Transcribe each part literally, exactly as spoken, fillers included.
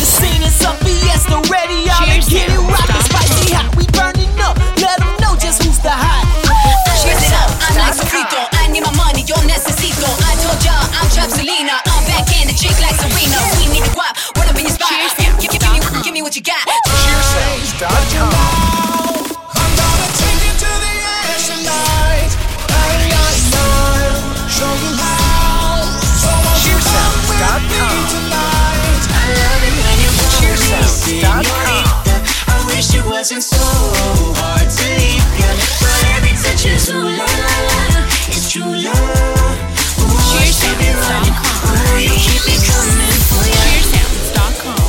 The scene is up, Fiesta ready, y'all to get it rockin', spicy hot. We burning up, let them know just who's the hot. Cheers it up, I'm like Sofrito. I need my money, yo necesito. I told y'all I'm Trap Selena. I'm back in the chick like Serena. We need to guap, run up in your spot. Give, give, give, me, give me what you got. Cheers sounds dot com. I wish it wasn't so hard to leave you, but every touch is ooh la la la, it's true love. Ooh, cheers baby, running, ooh, you keep me coming for you. cheers sounds dot com.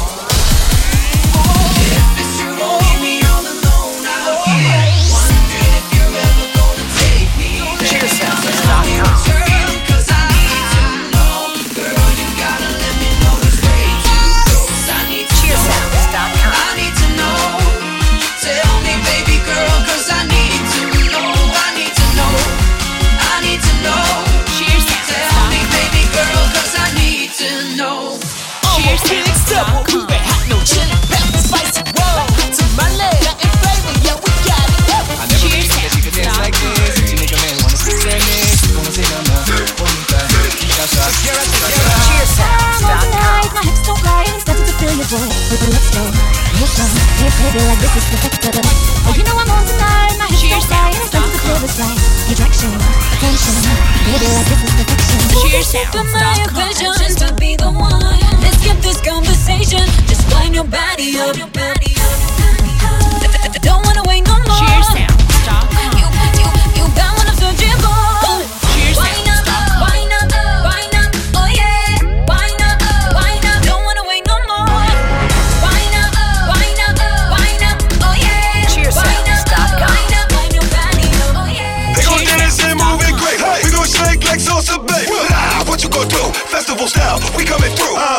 If it's true, don't leave me all alone out here. Wondering if you're ever gonna take me there. cheers sounds dot com. Cause I need to know, girl, you gotta let me know this way too close. I need to cheers know. sounds dot com. I need to know. Tell me, baby girl, cause I need to know. I need to know. I need to know. Cheers Tell me, baby girl, cause I need to know. Cheers, big step, we been hot, no chili pepper, spicy roll. To my leg, nothing flavor, yeah, we got it. I never really think that you could dance like this. Si nigga man wanna see tennis, como se llama, bonita, chica, Shakira, Shakira. cheers sounds dot com. My hips don't lie, and it's nothing to feel your boy. But let's go, let's go. Hey, baby, like this is perfect. Oh, you know I'm on tonight. My hips don't lie, and it's nothing to feel this right. Attraction, attention. Baby, like this is perfection. Cheers sounds dot com. Just to be the one. Let's get this conversation. Just wind your body up. Your body up. Don't wanna wait no more. cheers sounds dot com. You, you, you got what I'm searching for. cheers Wind sounds up, dot com. wind up, wind up, oh yeah. Wind up, wind up, don't wanna wait no more. Wind up, wind up, wind up, oh yeah. cheers sounds dot com. Wind up, wind your body up, oh yeah. They gon' dance and move it great. We gon' shake like Sosa Bay. Ah, what you gon' do? Festival style, we coming through. Uh,